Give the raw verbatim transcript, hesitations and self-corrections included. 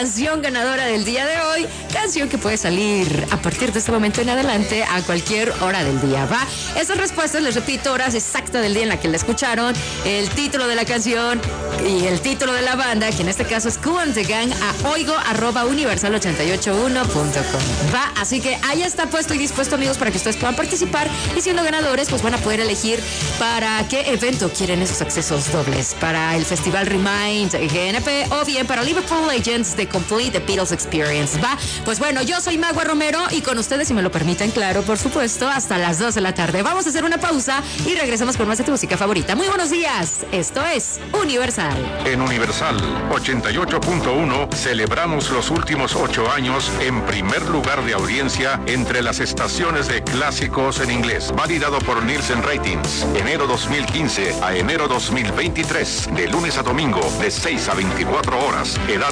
canción ganadora del día de hoy, canción que puede salir a partir de este momento en adelante a cualquier hora del día, ¿va? Esas respuestas, les repito, horas exactas del día en la que la escucharon, el título de la canción y el título de la banda, que en este caso es Kool and the Gang, a oigo arroba universal ochenta y ocho uno punto com, ¿va? Así que ahí está puesto y dispuesto, amigos, para que ustedes puedan participar, y siendo ganadores, pues van a poder elegir para qué evento quieren esos accesos dobles, para el Festival Remind G N P o bien para Liverpool Legends The Complete The Beatles Experience, ¿va? Pues bueno, yo soy Magua Romero y con ustedes, si me lo permiten, claro, por supuesto, hasta las dos de la tarde. Vamos a hacer una pausa y regresamos con más de tu música favorita. Muy buenos días, esto es Universal. En Universal ochenta y ocho punto uno celebramos los últimos ocho años en primer lugar de audiencia entre las estaciones de clásicos en inglés, validado por Nielsen Ratings, enero dos mil quince a enero dos mil veintitrés, de lunes a domingo, de seis a veinticuatro horas, edad